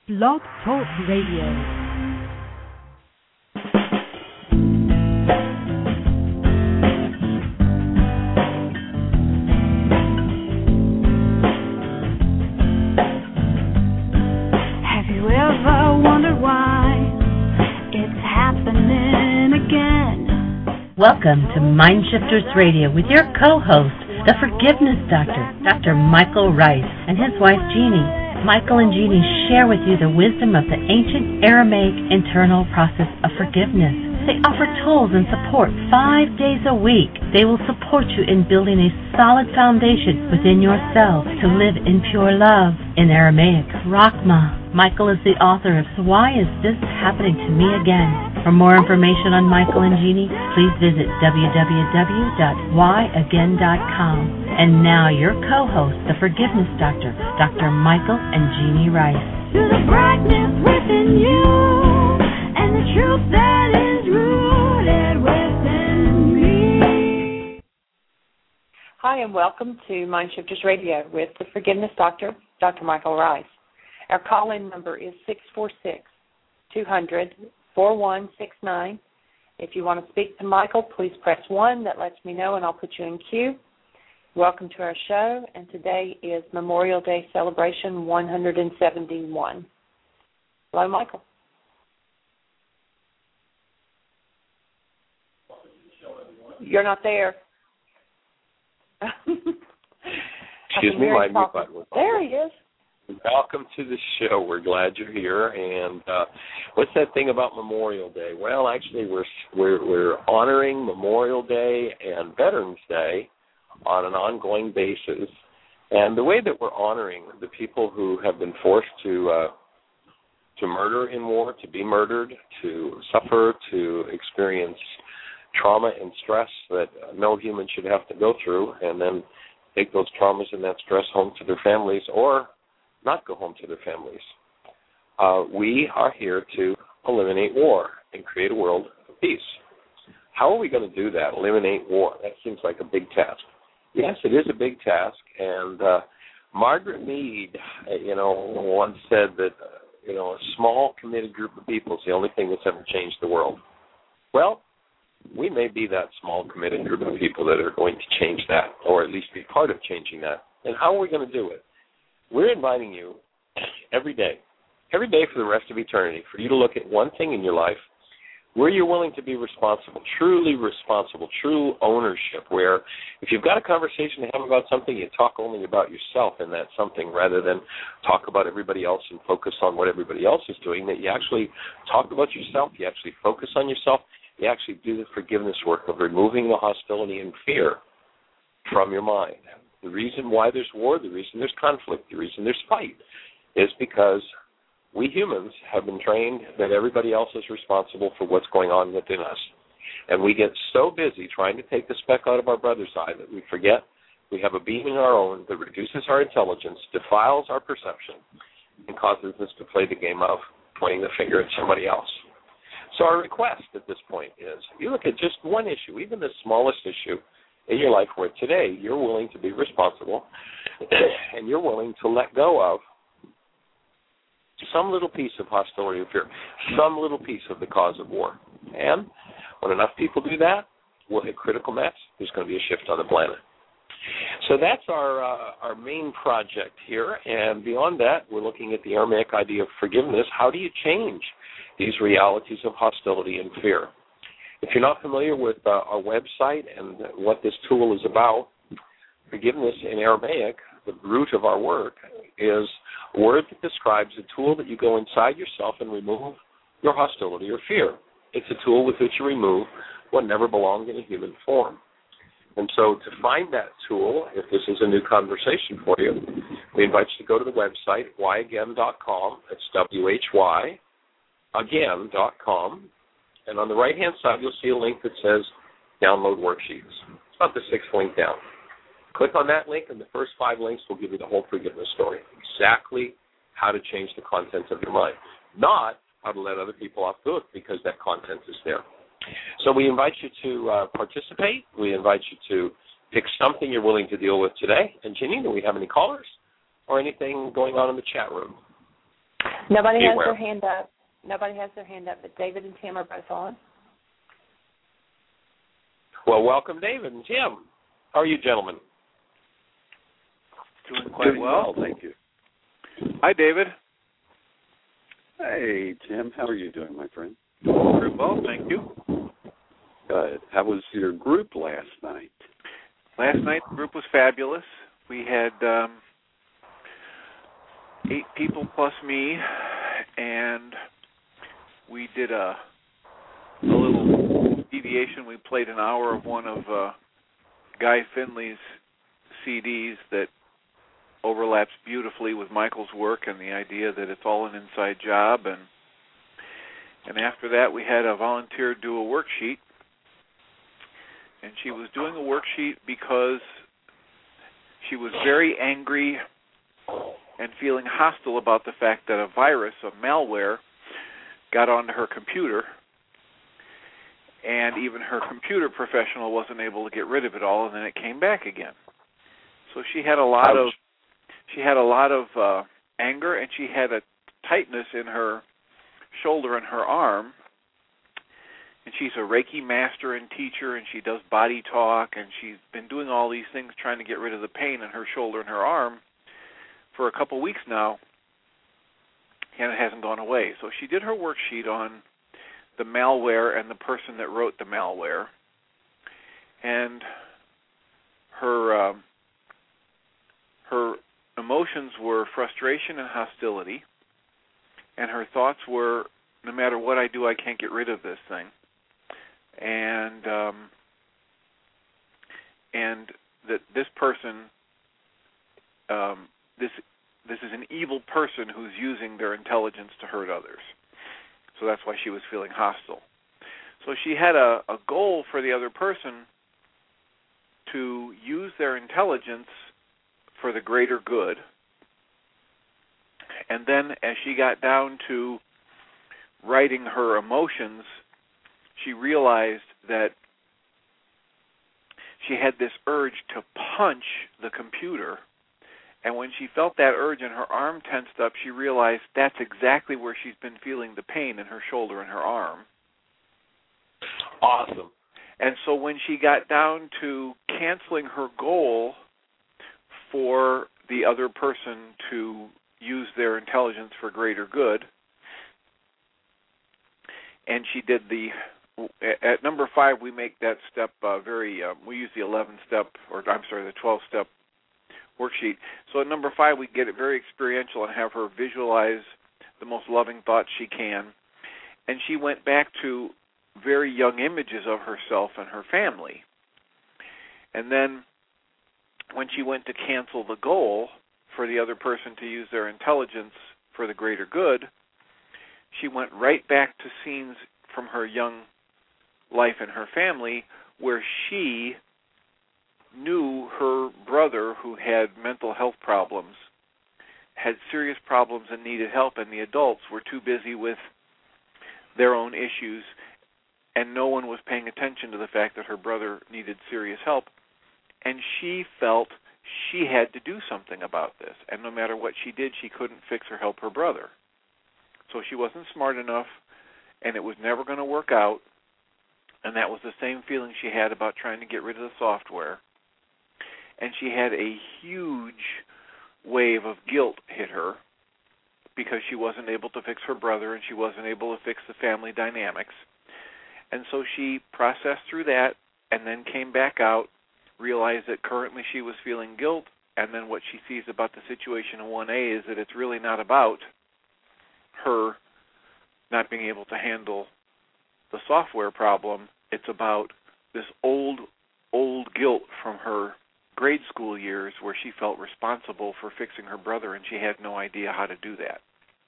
Blog Talk Radio. Welcome to Mindshifters Radio with your co-host, the Forgiveness Doctor, Dr. Michael Rice, and his wife Jeannie. Michael and Jeannie share with you the wisdom of the ancient Aramaic internal process of forgiveness. They offer tools and support 5 days a week. They will support you in building a solid foundation within yourself to live in pure love. In Aramaic, Rachma. Michael is the author of So Why Is This Happening to Me Again? For more information on Michael and Jeannie, please visit www.whyagain.com. And now your co-host, the Forgiveness Doctor, Dr. Michael and Jeannie Rice. To the brightness within you and the truth that is rooted within me. Hi, and welcome to Mindshifters Radio with the Forgiveness Doctor, Dr. Michael Rice. Our call-in number is 646-200-4169. If you want to speak to Michael, please press 1. That lets me know, and I'll put you in queue. Welcome to our show, and today is Memorial Day Celebration 171. Hello, Michael. You're not there. Excuse me, my mute button was on. There he is. Welcome to the show. We're glad you're here. And what's that thing about Memorial Day? Well, actually, we're honoring Memorial Day and Veterans Day on an ongoing basis. And the way that we're honoring the people who have been forced to murder in war, to be murdered, to suffer, to experience trauma and stress that no human should have to go through, and then take those traumas and that stress home to their families or not go home to their families. We are here to eliminate war and create a world of peace. How are we going to do that, eliminate war? That seems like a big task. Yes, it is a big task, and Margaret Mead, once said that, a small, committed group of people is the only thing that's ever changed the world. Well, we may be that small, committed group of people that are going to change that, or at least be part of changing that. And how are we going to do it? We're inviting you every day for the rest of eternity, for you to look at one thing in your life where you're willing to be responsible, true ownership, where if you've got a conversation to have about something, you talk only about yourself and that something rather than talk about everybody else and focus on what everybody else is doing, that you actually talk about yourself, you actually focus on yourself, you actually do the forgiveness work of removing the hostility and fear from your mind. The reason why there's war, the reason there's conflict, the reason there's fight is because we humans have been trained that everybody else is responsible for what's going on within us. And we get so busy trying to take the speck out of our brother's eye that we forget we have a beam in our own that reduces our intelligence, defiles our perception, and causes us to play the game of pointing the finger at somebody else. So our request at this point is, you look at just one issue, even the smallest issue in your life where today you're willing to be responsible and you're willing to let go of some little piece of hostility or fear, some little piece of the cause of war. And when enough people do that, we'll hit critical mass. There's going to be a shift on the planet. So that's our main project here. And beyond that, we're looking at the Aramaic idea of forgiveness. How do you change these realities of hostility and fear? If you're not familiar with our website and what this tool is about, forgiveness in Aramaic, the root of our work, is a word that describes a tool that you go inside yourself and remove your hostility or fear. It's a tool with which you remove what never belonged in a human form. And so to find that tool, if this is a new conversation for you, we invite you to go to the website, whyagain.com. It's whyagain.com. And on the right-hand side, you'll see a link that says Download Worksheets. It's about the 6th link down. Click on that link, and the first 5 links will give you the whole forgiveness story, exactly how to change the content of your mind, not how to let other people off the hook because that content is there. So we invite you to participate. We invite you to pick something you're willing to deal with today. And, Jeannie, do we have any callers or anything going on in the chat room? Nobody has Beware. their hand up. Nobody has their hand up, but David and Tim are both on. Well, welcome, David and Tim. How are you, gentlemen? Doing quite well, thank you. Hi, David. Hey, Tim. How are you doing, my friend? Very well, thank you. Good. How was your group last night? Last night, the group was fabulous. We had 8 people plus me, and we did a little deviation. We played an hour of one of Guy Finley's CDs that overlaps beautifully with Michael's work and the idea that it's all an inside job. And after that, we had a volunteer do a worksheet. And she was doing a worksheet because she was very angry and feeling hostile about the fact that a virus, a malware, got onto her computer, and even her computer professional wasn't able to get rid of it all, and then it came back again. So she had a lot of anger, and she had a tightness in her shoulder and her arm. And she's a Reiki master and teacher, and she does body talk, and she's been doing all these things trying to get rid of the pain in her shoulder and her arm for a couple weeks now, and it hasn't gone away. So she did her worksheet on the malware and the person that wrote the malware, and her emotions were frustration and hostility, and her thoughts were, no matter what I do, I can't get rid of this thing. And that this person, this is an evil person who's using their intelligence to hurt others. So that's why she was feeling hostile. So she had a goal for the other person to use their intelligence for the greater good. And then as she got down to writing her emotions, she realized that she had this urge to punch the computer. And when she felt that urge and her arm tensed up, she realized that's exactly where she's been feeling the pain in her shoulder and her arm. Awesome. And so when she got down to canceling her goal for the other person to use their intelligence for greater good, and she did at number 5, we make that step we use the 12-step worksheet. So at number 5, we get it very experiential and have her visualize the most loving thoughts she can. And she went back to very young images of herself and her family. And then when she went to cancel the goal for the other person to use their intelligence for the greater good, she went right back to scenes from her young life and her family where she knew her brother, who had mental health problems, had serious problems and needed help, and the adults were too busy with their own issues, and no one was paying attention to the fact that her brother needed serious help. And she felt she had to do something about this, and no matter what she did, she couldn't fix or help her brother. So she wasn't smart enough, and it was never going to work out, and that was the same feeling she had about trying to get rid of the software. And she had a huge wave of guilt hit her because she wasn't able to fix her brother and she wasn't able to fix the family dynamics. And so she processed through that and then came back out, realized that currently she was feeling guilt, and then what she sees about the situation in 1A is that it's really not about her not being able to handle the software problem. It's about this old guilt from her grade school years where she felt responsible for fixing her brother and she had no idea how to do that.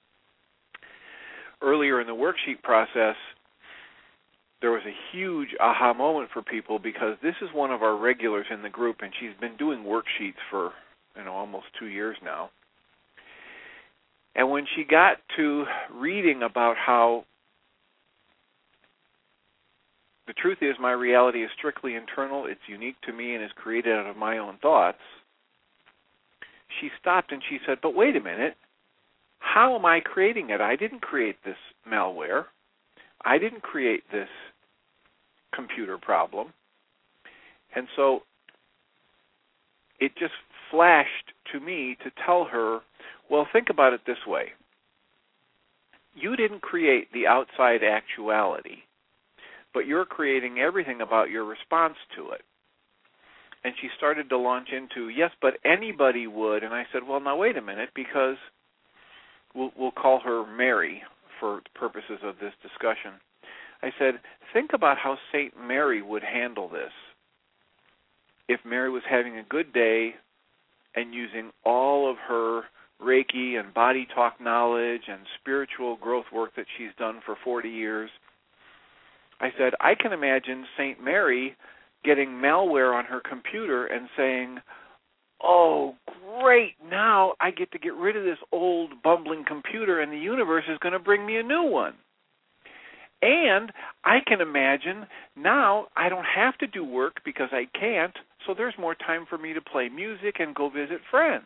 Earlier in the worksheet process, there was a huge aha moment for people because this is one of our regulars in the group, and she's been doing worksheets for almost 2 years now. And when she got to reading about how the truth is my reality is strictly internal, it's unique to me, and is created out of my own thoughts, she stopped and she said, but wait a minute, how am I creating it? I didn't create this malware. I didn't create this computer problem. And so it just flashed to me to tell her, well, think about it this way. You didn't create the outside actuality, but you're creating everything about your response to it. And she started to launch into, yes, but anybody would. And I said, well, now wait a minute, because we'll call her Mary for purposes of this discussion. I said, think about how St. Mary would handle this if Mary was having a good day and using all of her Reiki and body talk knowledge and spiritual growth work that she's done for 40 years. I said, I can imagine St. Mary getting malware on her computer and saying, oh, great, now I get to get rid of this old bumbling computer and the universe is going to bring me a new one. And I can imagine now I don't have to do work because I can't, so there's more time for me to play music and go visit friends.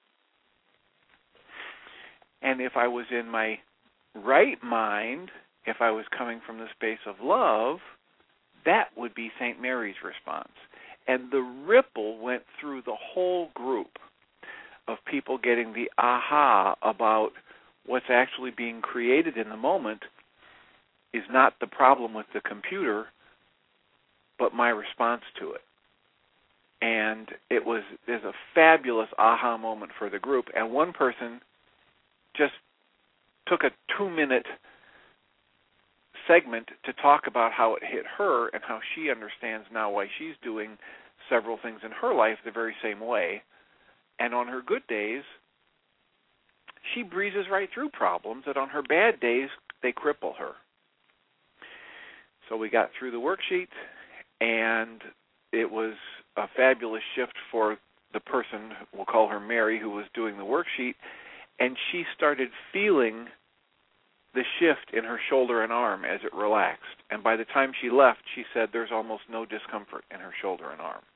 And if I was in my right mind, if I was coming from the space of love, that would be St. Mary's response. And the ripple went through the whole group of people getting the aha about what's actually being created in the moment is not the problem with the computer, but my response to it. And there's a fabulous aha moment for the group. And one person just took a 2-minute segment to talk about how it hit her and how she understands now why she's doing several things in her life the very same way. And on her good days, she breezes right through problems that on her bad days, they cripple her. So we got through the worksheet, and it was a fabulous shift for the person, we'll call her Mary, who was doing the worksheet, and she started feeling the shift in her shoulder and arm as it relaxed. And by the time she left, she said there's almost no discomfort in her shoulder and arm.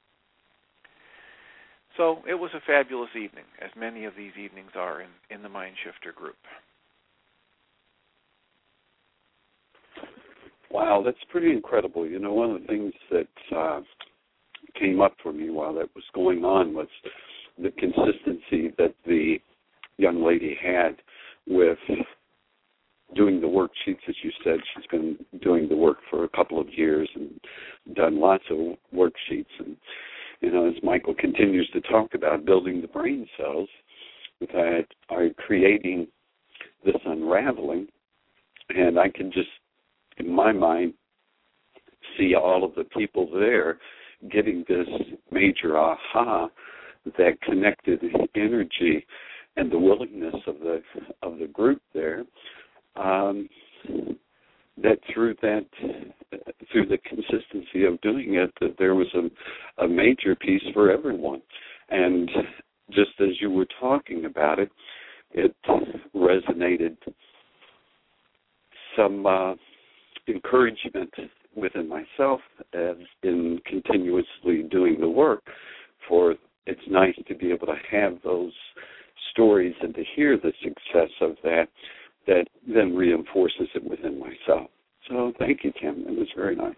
So it was a fabulous evening, as many of these evenings are in the Mind Shifter group. Wow, that's pretty incredible. You know, one of the things that came up for me while that was going on was the consistency that the young lady had with doing the worksheets. As you said, she's been doing the work for a couple of years and done lots of worksheets. And, you know, as Michael continues to talk about building the brain cells that are creating this unraveling, and I can just, in my mind, see all of the people there getting this major aha that connected energy and the willingness of the group there, that through the consistency of doing it, that there was a major piece for everyone. And just as you were talking about it, it resonated some encouragement within myself as in continuously doing the work, for it's nice to be able to have those stories and to hear the success of that then reinforces it within myself. So thank you, Kim. It was very nice.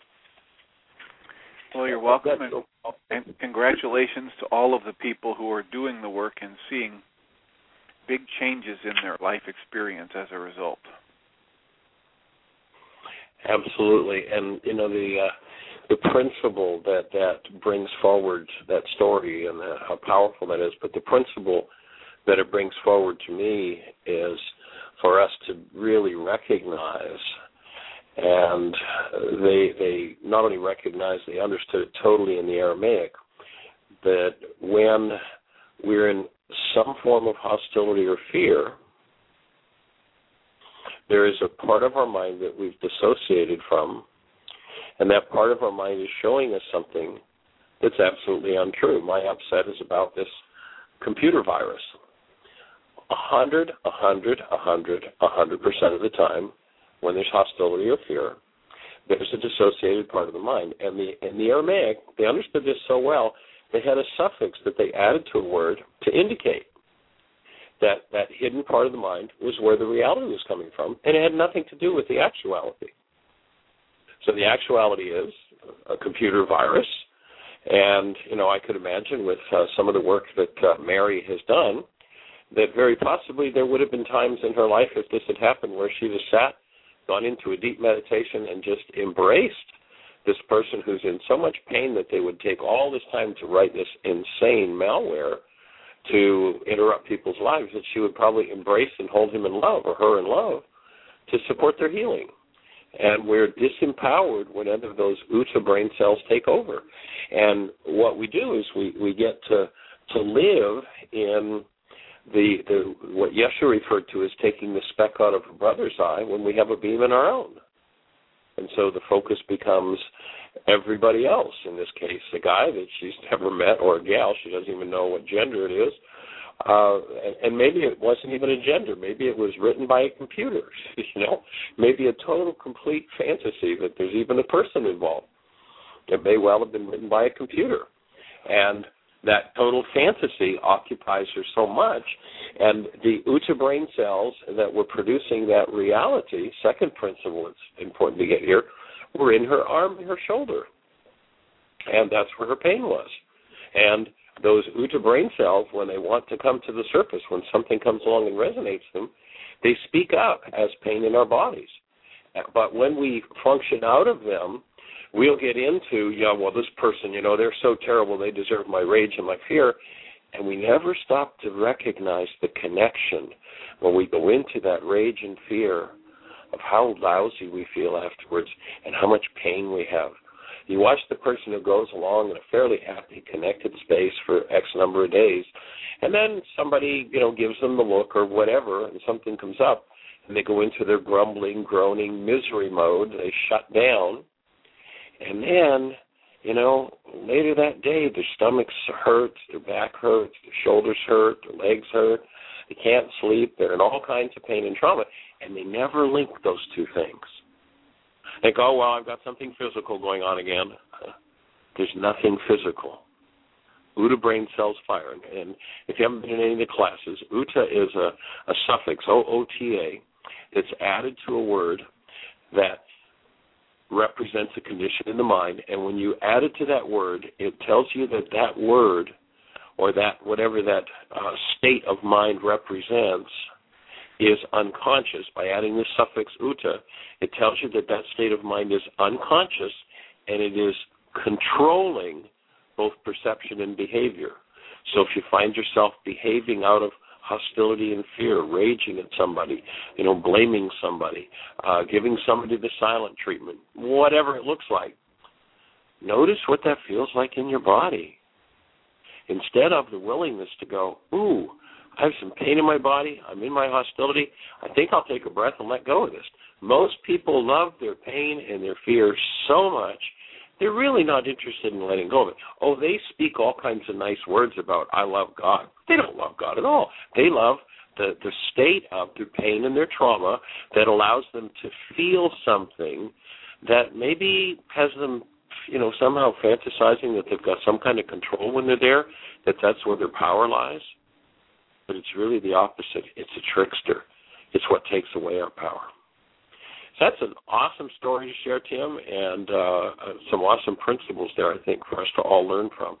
Well, you're welcome, and congratulations to all of the people who are doing the work and seeing big changes in their life experience as a result. Absolutely, and you know the principle that brings forward that story and how powerful that is. But the principle that it brings forward to me is for us to really recognize, and they not only recognized, they understood it totally in the Aramaic, that when we're in some form of hostility or fear, there is a part of our mind that we've dissociated from, and that part of our mind is showing us something that's absolutely untrue. My upset is about this computer virus. 100% of the time, when there's hostility or fear, there's a dissociated part of the mind. And in the Aramaic, they understood this so well, they had a suffix that they added to a word to indicate that hidden part of the mind was where the reality was coming from, and it had nothing to do with the actuality. So the actuality is a computer virus, and, I could imagine with some of the work that Mary has done, that very possibly there would have been times in her life if this had happened where she just sat, gone into a deep meditation, and just embraced this person who's in so much pain that they would take all this time to write this insane malware to interrupt people's lives, that she would probably embrace and hold him in love or her in love to support their healing. And we're disempowered whenever those UTA brain cells take over. And what we do is we get to live in the what Yeshua referred to as taking the speck out of a brother's eye when we have a beam in our own. And so the focus becomes everybody else, in this case, a guy that she's never met, or a gal, she doesn't even know what gender it is. And maybe it wasn't even a gender. Maybe it was written by a computer, maybe a total, complete fantasy that there's even a person involved. It may well have been written by a computer. And that total fantasy occupies her so much. And the UTA brain cells that were producing that reality, second principle it's important to get here, were in her arm and her shoulder. And that's where her pain was. And those UTA brain cells, when they want to come to the surface, when something comes along and resonates them, they speak up as pain in our bodies. But when we function out of them, we'll get into, this person, they're so terrible, they deserve my rage and my fear. And we never stop to recognize the connection when we go into that rage and fear of how lousy we feel afterwards and how much pain we have. You watch the person who goes along in a fairly happy, connected space for X number of days, and then somebody, gives them the look or whatever, and something comes up, and they go into their grumbling, groaning, misery mode. They shut down, and then, later that day, their stomachs hurt, their back hurts, their shoulders hurt, their legs hurt, they can't sleep, they're in all kinds of pain and trauma, and they never link those two things. They go, I've got something physical going on again. There's nothing physical. UTA brain cells fire. And if you haven't been in any of the classes, UTA is a suffix, O-O-T-A, that's added to a word that represents a condition in the mind. And when you add it to that word, it tells you that word or that whatever that state of mind represents is unconscious. By adding the suffix UTA, it tells you that state of mind is unconscious and it is controlling both perception and behavior. So if you find yourself behaving out of hostility and fear, raging at somebody, blaming somebody, giving somebody the silent treatment, whatever it looks like, notice what that feels like in your body. Instead of the willingness to go, I have some pain in my body, I'm in my hostility, I think I'll take a breath and let go of this. Most people love their pain and their fear so much, they're really not interested in letting go of it. They speak all kinds of nice words about, I love God. They don't love God at all. They love the state of their pain and their trauma that allows them to feel something that maybe has them, somehow fantasizing that they've got some kind of control when they're there, that's where their power lies. But it's really the opposite. It's a trickster. It's what takes away our power. So that's an awesome story to share, Tim, and some awesome principles there, I think, for us to all learn from.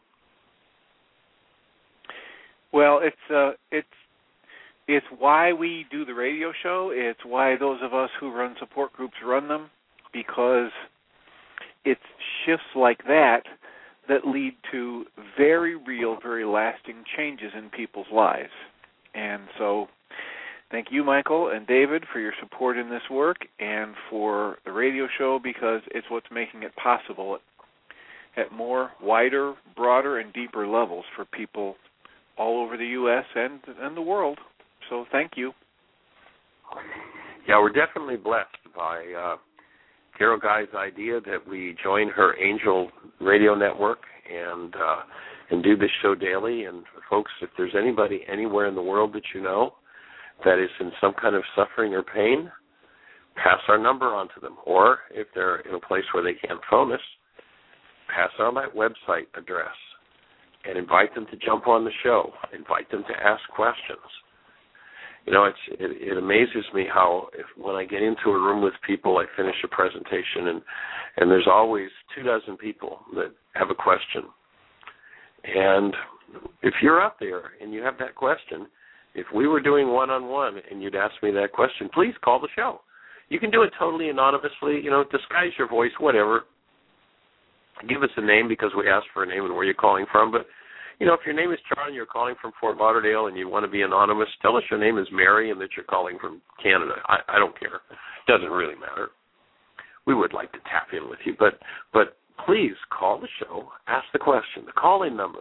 Well, it's why we do the radio show. It's why those of us who run support groups run them, because it's shifts like that lead to very real, very lasting changes in people's lives. And so thank you, Michael and David, for your support in this work and for the radio show, because it's what's making it possible at more wider, broader, and deeper levels for people all over the U.S. and the world. So thank you. Yeah, we're definitely blessed by Carol Guy's idea that we join her Angel Radio Network and do this show daily. And folks, if there's anybody anywhere in the world that you know that is in some kind of suffering or pain, pass our number on to them. Or if they're in a place where they can't phone us, pass on that website address and invite them to jump on the show. Invite them to ask questions. it amazes me how when I get into a room with people, I finish a presentation, and there's always 24 people that have a question. And if you're out there and you have that question, if we were doing one-on-one and you'd ask me that question, please call the show. You can do it totally anonymously, disguise your voice, whatever. Give us a name because we asked for a name and where you're calling from. But, if your name is Charlie and you're calling from Fort Lauderdale and you want to be anonymous, tell us your name is Mary and that you're calling from Canada. I don't care. It doesn't really matter. We would like to tap in with you. But please call the show, ask the question. The call-in number,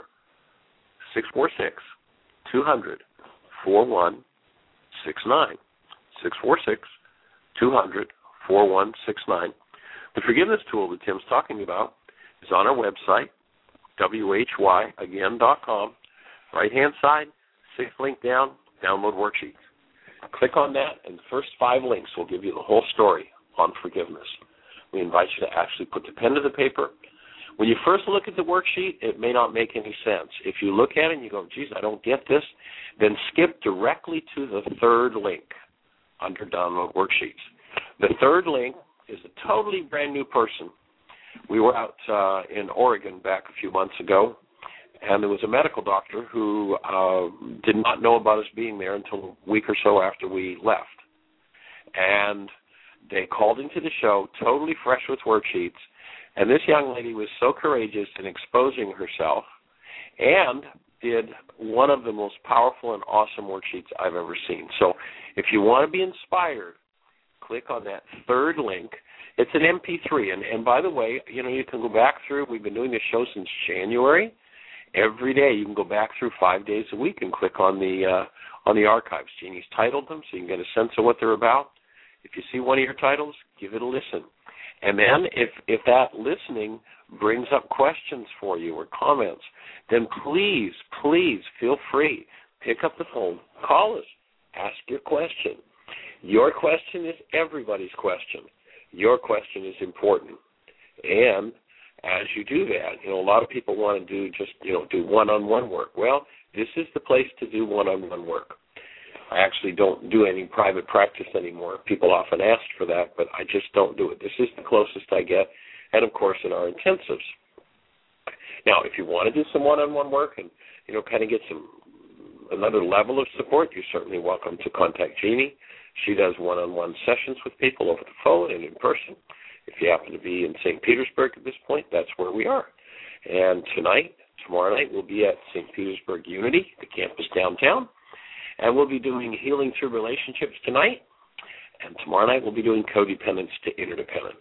646-200-4169. 646-200-4169. The forgiveness tool that Tim's talking about is on our website, whyagain.com. Right-hand side, 6th link down, download worksheets. Click on that, and the first 5 links will give you the whole story on forgiveness. We invite you to actually put the pen to the paper. When you first look at the worksheet, it may not make any sense. If you look at it and you go, geez, I don't get this, then skip directly to the 3rd link under download worksheets. The 3rd link is a totally brand new person. We were out in Oregon back a few months ago, and there was a medical doctor who did not know about us being there until a week or so after we left. And they called into the show totally fresh with worksheets, and this young lady was so courageous in exposing herself and did one of the most powerful and awesome worksheets I've ever seen. So if you want to be inspired, click on that 3rd link. It's an MP3, and by the way, you can go back through. We've been doing this show since January. Every day you can go back through 5 days a week and click on the archives. Jeannie's titled them so you can get a sense of what they're about. If you see one of your titles, give it a listen. And then if that listening brings up questions for you or comments, then please feel free. Pick up the phone, call us, ask your question. Your question is everybody's question. Your question is important. And as you do that, a lot of people want to do just, do one-on-one work. Well, this is the place to do one-on-one work. I actually don't do any private practice anymore. People often ask for that, but I just don't do it. This is the closest I get, and, of course, in our intensives. Now, if you want to do some one-on-one work and, kind of get another level of support, you're certainly welcome to contact Jeannie. She does one-on-one sessions with people over the phone and in person. If you happen to be in St. Petersburg at this point, that's where we are. And tomorrow night, we'll be at St. Petersburg Unity, the campus downtown. And we'll be doing Healing Through Relationships tonight. And tomorrow night, we'll be doing Codependence to Interdependence.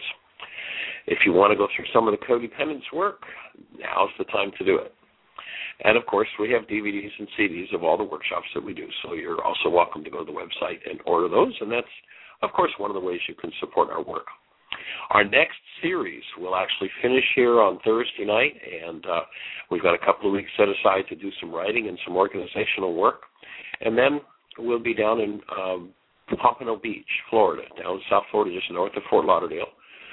If you want to go through some of the codependence work, now's the time to do it. And, of course, we have DVDs and CDs of all the workshops that we do, so you're also welcome to go to the website and order those, and that's, of course, one of the ways you can support our work. Our next series will actually finish here on Thursday night, and we've got a couple of weeks set aside to do some writing and some organizational work, and then we'll be down in Pompano Beach, Florida, down in South Florida, just north of Fort Lauderdale,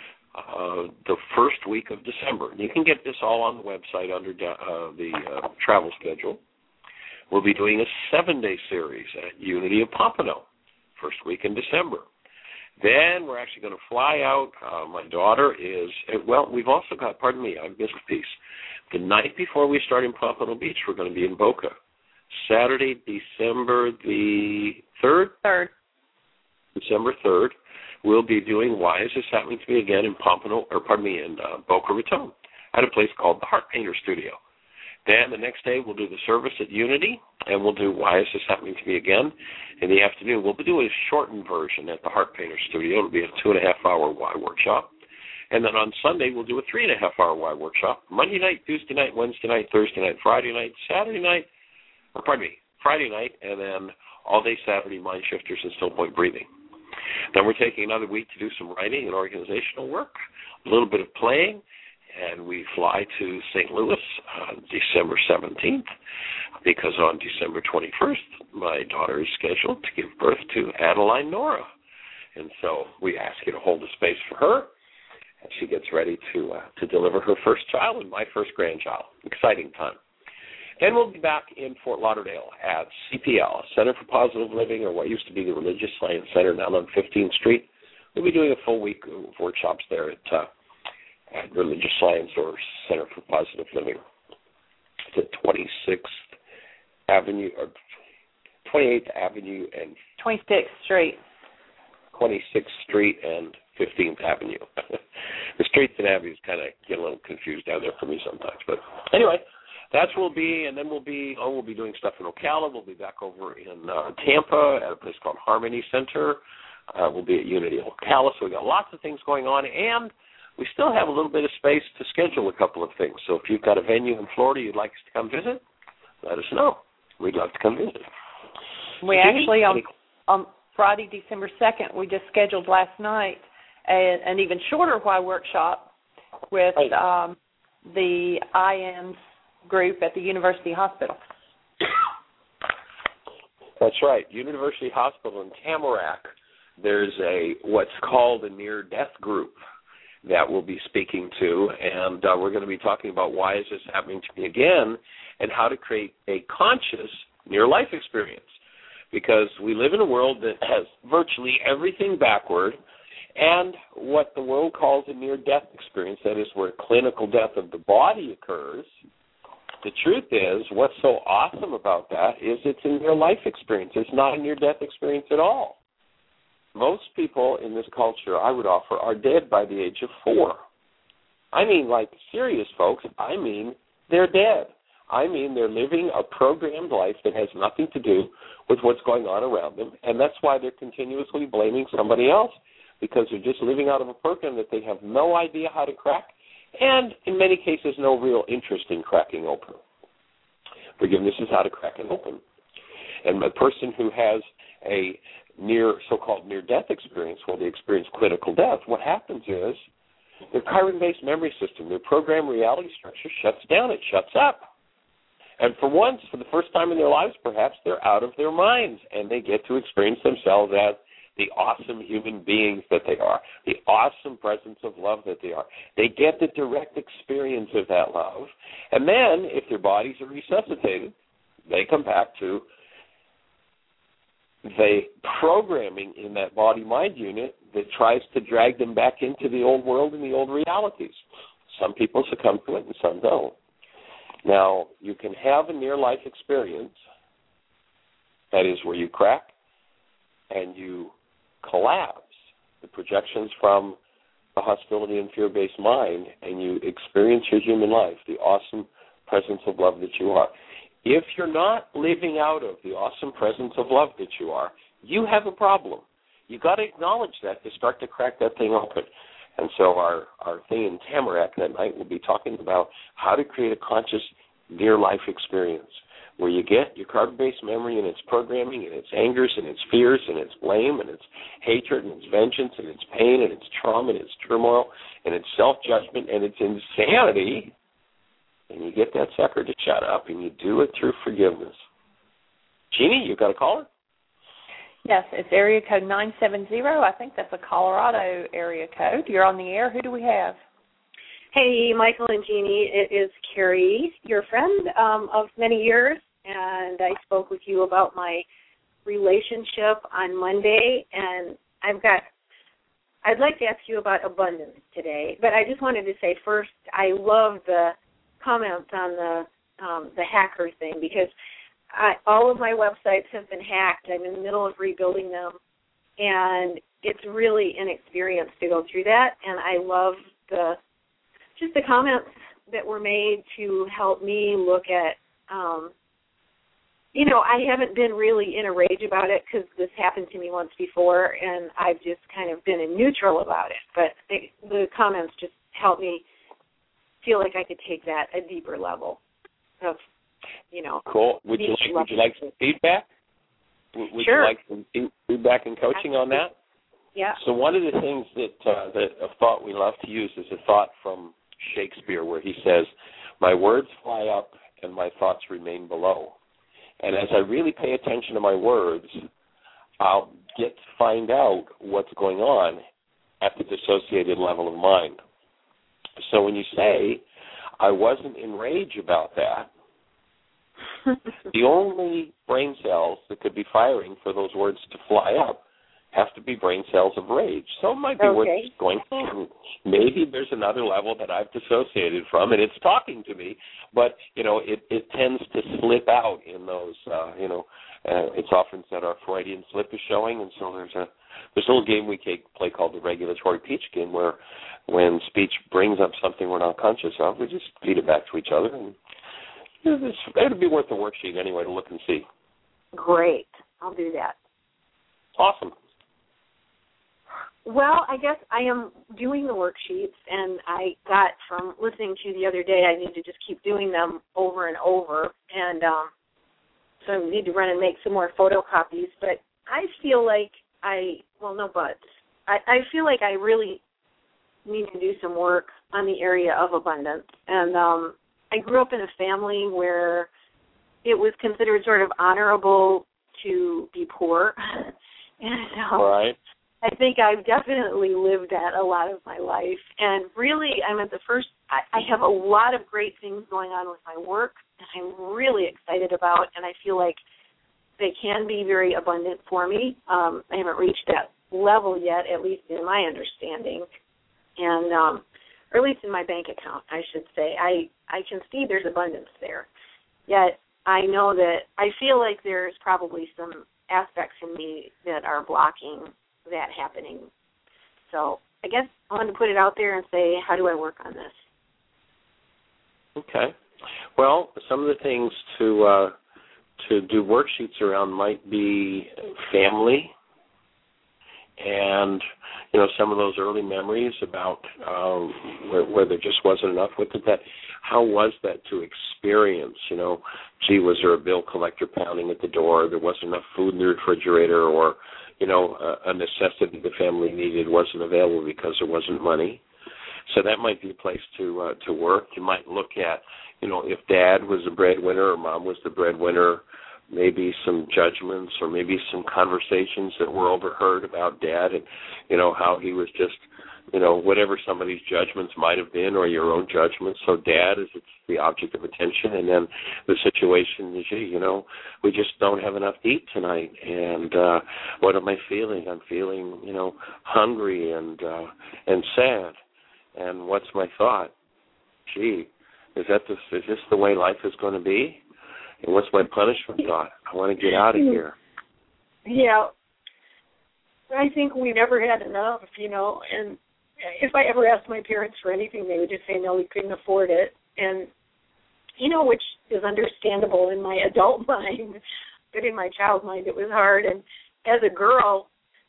the first week of December. You can get this all on the website under the travel schedule. We'll be doing a 7-day series at Unity of Pompano, first week in December. Then we're actually going to fly out. My daughter is, we've also got, I missed a piece. The night before we start in Pompano Beach, we're going to be in Boca. Saturday, December the 3rd? December 3rd. We'll be doing Why Is This Happening to Me Again in in Boca Raton at a place called the Heart Painter Studio. Then the next day we'll do the service at Unity, and we'll do Why Is This Happening to Me Again in the afternoon. We'll be doing a shortened version at the Heart Painter Studio. It'll be a 2.5-hour Why workshop. And then on Sunday we'll do a 3.5-hour Why workshop. Monday night, Tuesday night, Wednesday night, Thursday night, Friday night, Friday night, and then all day Saturday, Mind Shifters and Still Point Breathing. Then we're taking another week to do some writing and organizational work, a little bit of playing, and we fly to St. Louis on December 17th because on December 21st, my daughter is scheduled to give birth to Adeline Nora. And so we ask you to hold a space for her as she gets ready to deliver her first child and my first grandchild. Exciting time. Then we'll be back in Fort Lauderdale at CPL, Center for Positive Living, or what used to be the Religious Science Center down on 15th Street. We'll be doing a full week of workshops there at Religious Science or Center for Positive Living. It's at 26th Avenue, or 28th Avenue and 26th Street. 26th Street and 15th Avenue. The streets and avenues kind of get a little confused down there for me sometimes. But anyway, that's where we'll be, and then we'll be doing stuff in Ocala. We'll be back over in Tampa at a place called Harmony Center. We'll be at Unity Ocala. So we've got lots of things going on, and we still have a little bit of space to schedule a couple of things. So if you've got a venue in Florida you'd like us to come visit, let us know. We'd love to come visit. We actually, on Friday, December 2nd, we just scheduled last night an even shorter why workshop with the IAMS group at the University Hospital. That's right. University Hospital in Tamarack, there's what's called a near-death group that we'll be speaking to, and we're going to be talking about why is this happening to me again and how to create a conscious near-life experience. Because we live in a world that has virtually everything backward, and what the world calls a near-death experience, that is where clinical death of the body occurs. The truth is, what's so awesome about that is it's a near-life experience. It's not a near-death experience at all. Most people in this culture, I would offer, are dead by the age of 4. I mean, like, serious folks, I mean they're dead. I mean they're living a programmed life that has nothing to do with what's going on around them, and that's why they're continuously blaming somebody else, because they're just living out of a program that they have no idea how to crack, and in many cases no real interest in cracking open. Forgiveness is how to crack it open. And a person who has a so-called near-death experience, well, they experience clinical death, what happens is their chiron-based memory system, their program reality structure shuts down, it shuts up. And for once, for the first time in their lives, perhaps they're out of their minds, and they get to experience themselves as the awesome human beings that they are, the awesome presence of love that they are. They get the direct experience of that love. And then, if their bodies are resuscitated, they come back to the programming in that body-mind unit that tries to drag them back into the old world and the old realities. Some people succumb to it and some don't. Now, you can have a near-life experience, that is where you crack and you collapse the projections from the hostility and fear-based mind, and you experience your human life, the awesome presence of love that you are. If you're not living out of the awesome presence of love that you are, you have a problem. You've got to acknowledge that to start to crack that thing open. And so our thing in Tamarack that night will be talking about how to create a conscious near-life experience where you get your carbon-based memory and its programming and its angers and its fears and its blame and its hatred and its vengeance and its pain and its trauma and its turmoil and its self-judgment and its insanity, and you get that sucker to shut up, and you do it through forgiveness. Jeannie, you got a caller? Yes, it's area code 970. I think that's a Colorado area code. You're on the air. Who do we have? Hey, Michael and Jeannie. It is Carrie, your friend of many years, and I spoke with you about my relationship on Monday, and I'd like to ask you about abundance today, but I just wanted to say first, I love the comments on the hacker thing, because all of my websites have been hacked. I'm in the middle of rebuilding them, and it's really an experience to go through that, and I love the comments that were made to help me look at, I haven't been really in a rage about it because this happened to me once before, and I've just kind of been in neutral about it, but the comments just helped me feel like I could take that a deeper level of, Cool. Would you like some feedback? Would Sure. you like some feedback and coaching on that? Yeah. So one of the things that a thought we love to use is a thought from Shakespeare where he says, "My words fly up and my thoughts remain below." And as I really pay attention to my words, I'll get to find out what's going on at the dissociated level of mind. So when you say, I wasn't enraged about that, The only brain cells that could be firing for those words to fly up have to be brain cells of rage. So it might be worth going, maybe there's another level that I've dissociated from, and it's talking to me, but, it tends to slip out in those, it's often said our Freudian slip is showing, and so there's a little game we play called the regulatory peach game, where when speech brings up something we're not conscious of, we just feed it back to each other, and it would be worth the worksheet anyway to look and see. Great. I'll do that. Awesome. Well, I guess I am doing the worksheets, and I got from listening to you the other day, I need to just keep doing them over and over, and so I need to run and make some more photocopies, but I feel like I feel like I really need to do some work on the area of abundance, and I grew up in a family where it was considered sort of honorable to be poor, and right. I think I've definitely lived that a lot of my life. And really, I'm at the first, I have a lot of great things going on with my work that I'm really excited about, and I feel like they can be very abundant for me. I haven't reached that level yet, at least in my understanding, and or at least in my bank account, I should say. I can see there's abundance there. Yet I know that I feel like there's probably some aspects in me that are blocking that happening. So I guess I wanted to put it out there and say, how do I work on this? Okay. Well, some of the things to do worksheets around might be family, and some of those early memories about where there just wasn't enough with it. That how was that to experience? Gee, was there a bill collector pounding at the door? There wasn't enough food in the refrigerator, or a necessity the family needed wasn't available because there wasn't money. So that might be a place to work. You might look at, if Dad was the breadwinner or Mom was the breadwinner, maybe some judgments or maybe some conversations that were overheard about Dad and, how he was just, whatever some of these judgments might have been, or your own judgments. So Dad is the object of attention, and then the situation is, we just don't have enough to eat tonight, and what am I feeling? I'm feeling, hungry and sad, and what's my thought? Gee, is this the way life is going to be? And what's my punishment thought? I want to get out of here. Yeah. I think we never had enough, and if I ever asked my parents for anything, they would just say, no, we couldn't afford it. And, which is understandable in my adult mind, but in my child mind it was hard. And as a girl,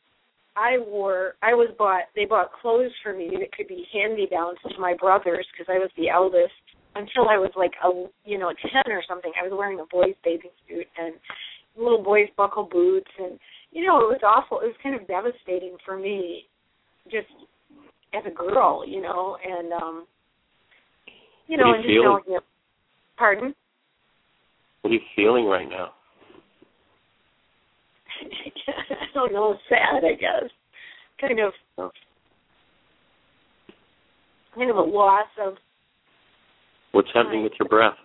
they bought clothes for me that could be hand-me-downs to my brothers because I was the eldest. Until I was like 10 or something, I was wearing a boy's bathing suit and little boys' buckle boots, and it was awful. It was kind of devastating for me, just as a girl, and and just knowing that. Pardon? What are you feeling right now? I don't know. Sad, I guess. Kind of a loss of. What's happening with your breath?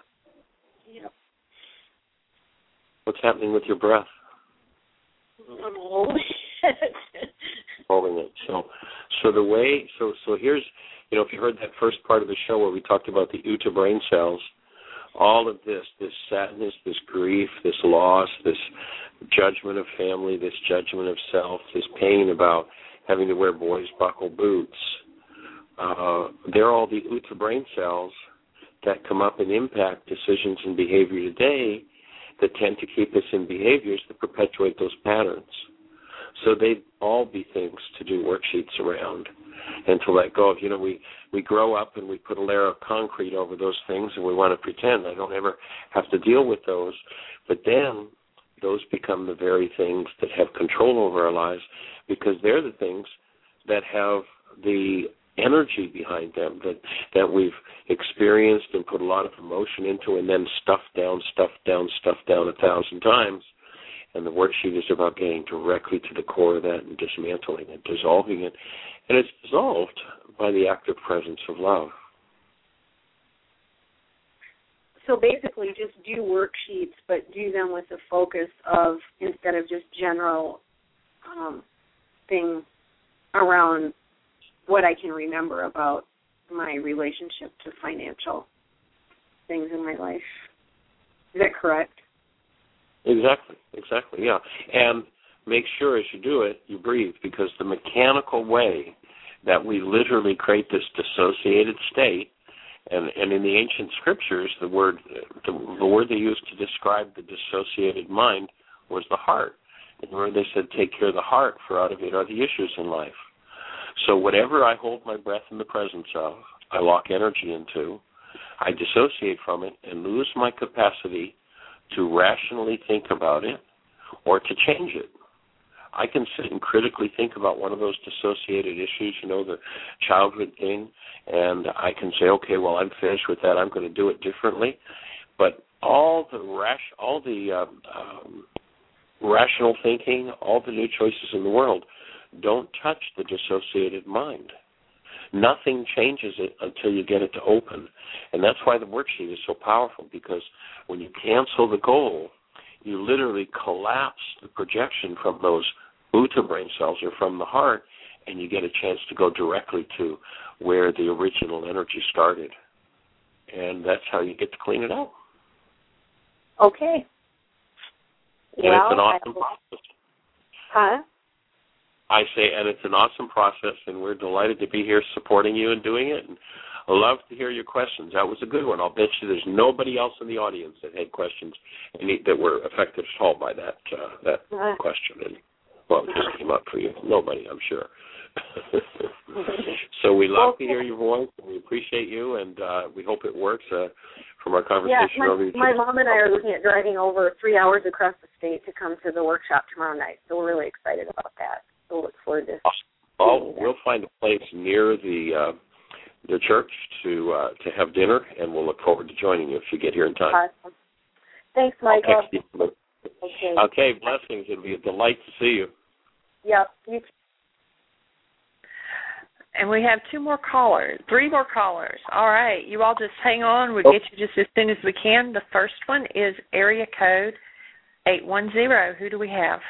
What's happening with your breath? I'm holding it. Holding it. So here's, if you heard that first part of the show where we talked about the Uta brain cells, all of this sadness, this grief, this loss, this judgment of family, this judgment of self, this pain about having to wear boys' buckle boots, they're all the Uta brain cells that come up and impact decisions and behavior today that tend to keep us in behaviors that perpetuate those patterns. So they'd all be things to do worksheets around and to let go of. We grow up and we put a layer of concrete over those things and we want to pretend I don't ever have to deal with those. But then those become the very things that have control over our lives because they're the things that have the energy behind them that we've experienced and put a lot of emotion into and then stuffed down 1,000 times. And the worksheet is about getting directly to the core of that and dismantling it, dissolving it. And it's dissolved by the active presence of love. So basically just do worksheets, but do them with the focus of, instead of just general things around what I can remember about my relationship to financial things in my life. Is that correct? Exactly, yeah. And make sure as you do it, you breathe, because the mechanical way that we literally create this dissociated state, and in the ancient scriptures, the word they used to describe the dissociated mind was the heart. And where they said, take care of the heart, for out of it are the issues in life. So whatever I hold my breath in the presence of, I lock energy into, I dissociate from it and lose my capacity to rationally think about it or to change it. I can sit and critically think about one of those dissociated issues, the childhood thing, and I can say, okay, well, I'm finished with that. I'm going to do it differently. But all the rational thinking, all the new choices in the world, don't touch the dissociated mind. Nothing changes it until you get it to open. And that's why the worksheet is so powerful, because when you cancel the goal, you literally collapse the projection from those Uta brain cells or from the heart, and you get a chance to go directly to where the original energy started. And that's how you get to clean it out. Okay. And it's an awesome process. Huh? I say, and it's an awesome process, and we're delighted to be here supporting you and doing it. And I love to hear your questions. That was a good one. I'll bet you there's nobody else in the audience that had questions that were affected at all by that question. And, well, it just came up for you. Nobody, I'm sure. So we love to hear your voice, and we appreciate you, and we hope it works from our conversation over my mom and I are looking at driving over 3 hours across the state to come to the workshop tomorrow night, so we're really excited about that. So we'll look forward to we'll find a place near the church to have dinner, and we'll look forward to joining you if you get here in time. Awesome. Thanks, Michael. Okay, blessings. It'll be a delight to see you. Yep. You too. And we have three more callers. All right. You all just hang on. We'll get you just as soon as we can. The first one is area code 810. Who do we have?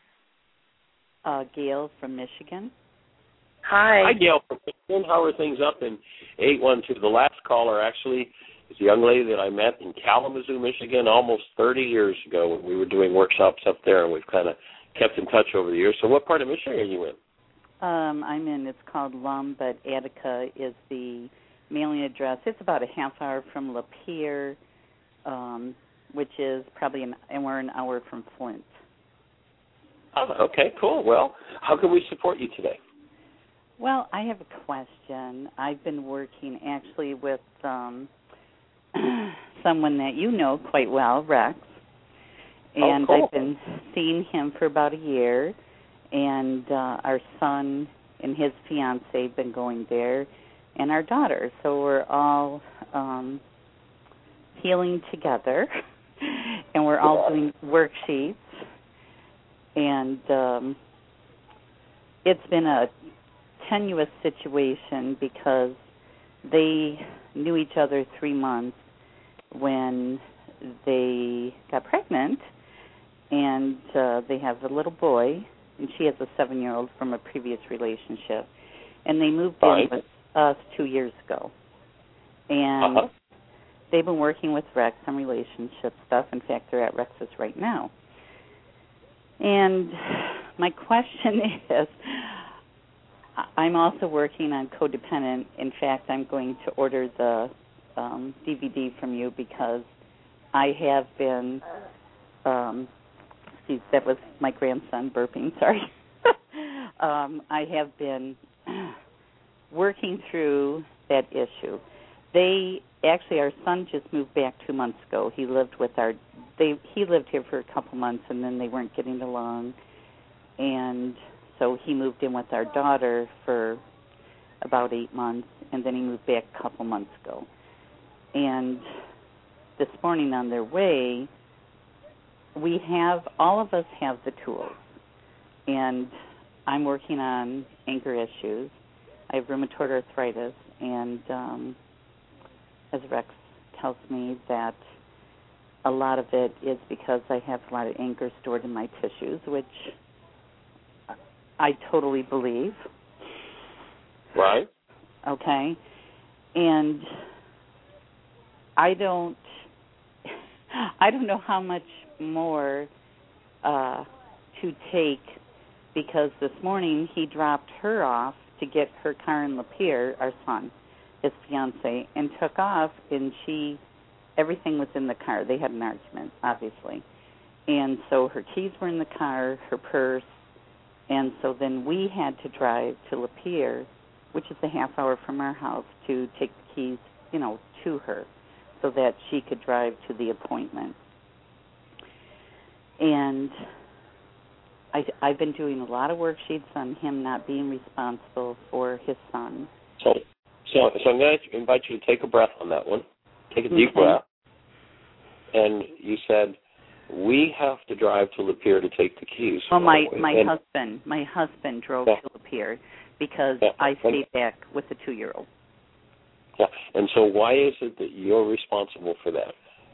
Gail from Michigan. Hi. Hi, Gail from Michigan. How are things up in 812? The last caller actually is a young lady that I met in Kalamazoo, Michigan, almost 30 years ago when we were doing workshops up there, and we've kind of kept in touch over the years. So what part of Michigan are you in? I'm in, it's called Lum, but Attica is the mailing address. It's about a half hour from Lapeer, which is probably and we're an hour from Flint. Oh, okay, cool. Well, how can we support you today? Well, I have a question. I've been working actually with someone that you know quite well, Rex, and cool. I've been seeing him for about a year. And our son and his fiancée have been going there, and our daughter. So we're all healing together, and we're all doing worksheets. And it's been a tenuous situation because they knew each other 3 months when they got pregnant, and they have a little boy. And she has a 7-year-old from a previous relationship. And they moved in with us 2 years ago. And they've been working with Rex on relationship stuff. In fact, they're at Rex's right now. And my question is, I'm also working on Codependent. In fact, I'm going to order the DVD from you because I have been... that was my grandson burping, sorry. I have been working through that issue. Our son just moved back 2 months ago. He lived he lived here for a couple months, and then they weren't getting along. And so he moved in with our daughter for about 8 months, and then he moved back a couple months ago. And this morning on their way, all of us have the tools, and I'm working on anger issues. I have rheumatoid arthritis, and as Rex tells me that a lot of it is because I have a lot of anger stored in my tissues, which I totally believe. Right. Okay. And I don't know how much more to take, because this morning he dropped her off to get her car in Lapeer, our son, his fiance, and took off, and everything was in the car. They had an argument, obviously. And so her keys were in the car, her purse, and so then we had to drive to Lapeer, which is a half hour from our house, to take the keys, to her so that she could drive to the appointment. And I've been doing a lot of worksheets on him not being responsible for his son. So I'm going to invite you to take a breath on that one. Take a deep breath. And you said, we have to drive to Lapeer to take the keys. Well, my husband drove to Lapeer because I stayed back with the 2-year-old. Yeah. And so why is it that you're responsible for that?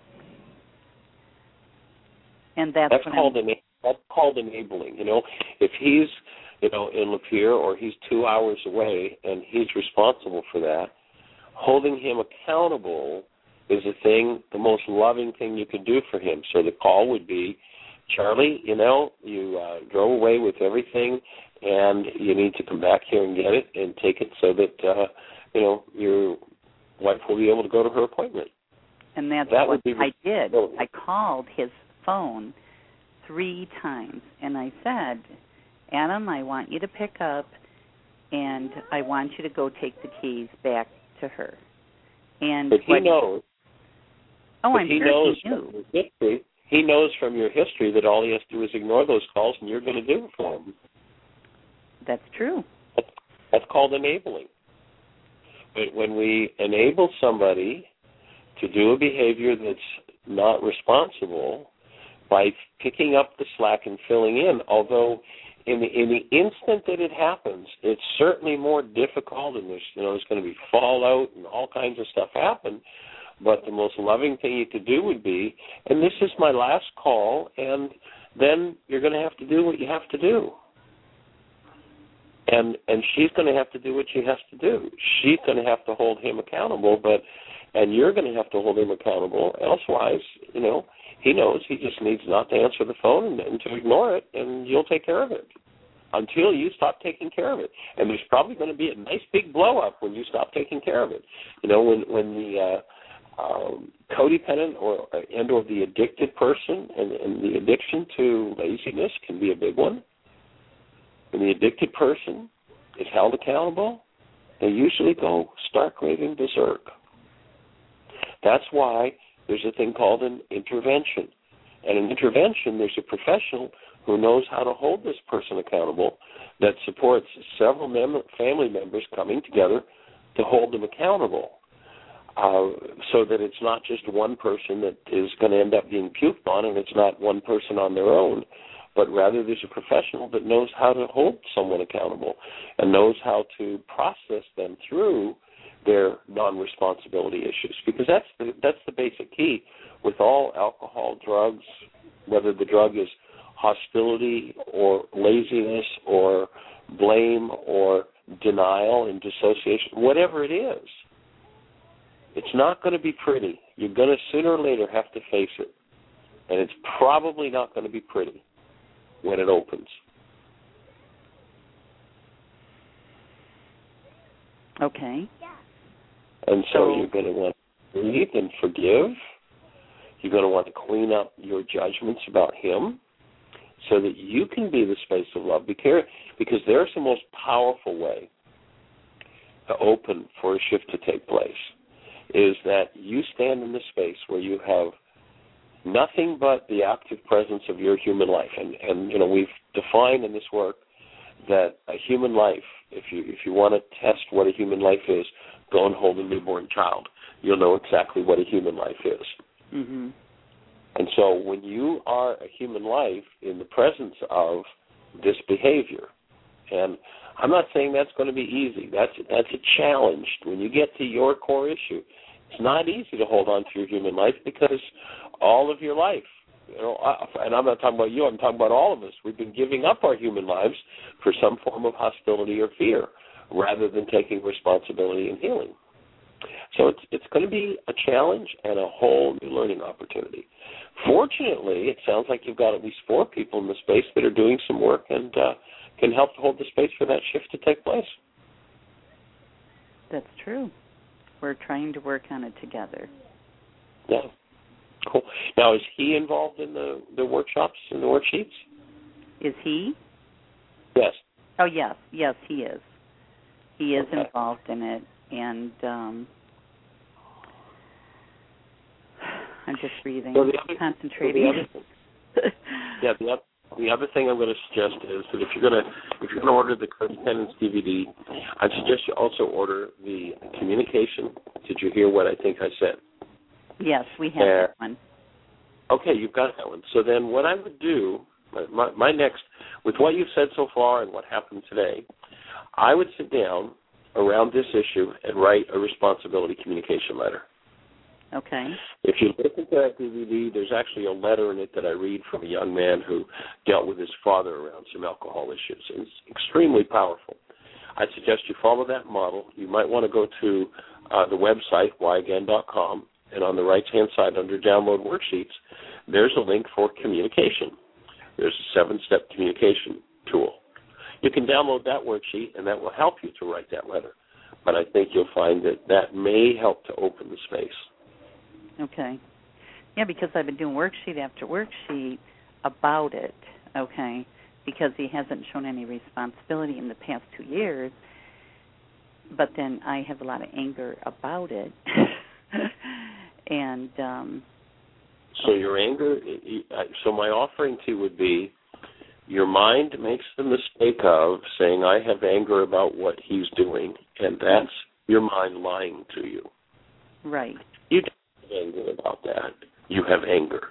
And that's called enabling. If he's in Lapeer, or he's 2 hours away and he's responsible for that, holding him accountable is the most loving thing you could do for him. So the call would be, Charlie, you drove away with everything, and you need to come back here and get it and take it so that your wife will be able to go to her appointment. And that's what I did. I called his phone 3 times, and I said, Adam, I want you to pick up, and I want you to go take the keys back to her. And but he knows. Oh, I'm sure he knew. He knows from your history that all he has to do is ignore those calls, and you're going to do it for him. That's true. That's called enabling. But when we enable somebody to do a behavior that's not responsible by picking up the slack and filling in, although in the instant that it happens, it's certainly more difficult, and there's going to be fallout and all kinds of stuff happen. But the most loving thing you could do would be, and this is my last call, and then you're going to have to do what you have to do. And she's going to have to do what she has to do. She's going to have to hold him accountable, and you're going to have to hold him accountable. Elsewise, he knows he just needs not to answer the phone and to ignore it, and you'll take care of it until you stop taking care of it. And there's probably going to be a nice big blow-up when you stop taking care of it. When the codependent or the addicted person and the addiction to laziness can be a big one. When the addicted person is held accountable, they usually go stark raving berserk. That's why there's a thing called an intervention. And an intervention, there's a professional who knows how to hold this person accountable that supports several family members coming together to hold them accountable, so that it's not just one person that is going to end up being puked on, and it's not one person on their own, but rather there's a professional that knows how to hold someone accountable and knows how to process them through their non-responsibility issues, because that's the basic key with all alcohol, drugs, whether the drug is hostility or laziness or blame or denial and dissociation, whatever it is. It's not going to be pretty. You're going to sooner or later have to face it, and it's probably not going to be pretty when it opens. Okay. And so you're going to want to breathe and forgive. You're going to want to clean up your judgments about him so that you can be the space of love. Because there's the most powerful way to open for a shift to take place, is that you stand in the space where you have nothing but the active presence of your human life. And we've defined in this work that a human life, if you want to test what a human life is, go and hold a newborn child. You'll know exactly what a human life is. Mm-hmm. And so when you are a human life in the presence of this behavior, and I'm not saying that's going to be easy. That's a challenge. When you get to your core issue, It's not easy to hold on to your human life because all of your life, and I'm not talking about you, I'm talking about all of us. We've been giving up our human lives for some form of hostility or fear rather than taking responsibility and healing. So it's going to be a challenge and a whole new learning opportunity. Fortunately, it sounds like you've got at least 4 people in the space that are doing some work and can help to hold the space for that shift to take place. That's true. We're trying to work on it together. Yeah. Cool. Now, is he involved in the workshops and the worksheets? Is he? Yes. Oh, yes. Yes, he is. He is Okay. involved in it, and I'm just breathing, concentrating. The other thing I'm going to suggest is that if you're going to order the Codependence DVD, I'd suggest you also order the Communication. Did you hear what I think I said? Yes, we have that one. Okay, you've got that one. So then what I would do, my next, with what you've said so far and what happened today, I would sit down around this issue and write a responsibility communication letter. Okay. If you listen to that DVD, there's actually a letter in it that I read from a young man who dealt with his father around some alcohol issues. And it's extremely powerful. I'd suggest you follow that model. You might want to go to the website, whyagain.com, and on the right-hand side under Download Worksheets, there's a link for communication. There's a 7-step communication tool. You can download that worksheet, and that will help you to write that letter. But I think you'll find that may help to open the space. Okay. Yeah, because I've been doing worksheet after worksheet about it, okay, because he hasn't shown any responsibility in the past 2 years, but then I have a lot of anger about it. And so your anger, so my offering to you would be, your mind makes the mistake of saying, I have anger about what he's doing, and that's your mind lying to you. Right. You don't have anger about that. You have anger.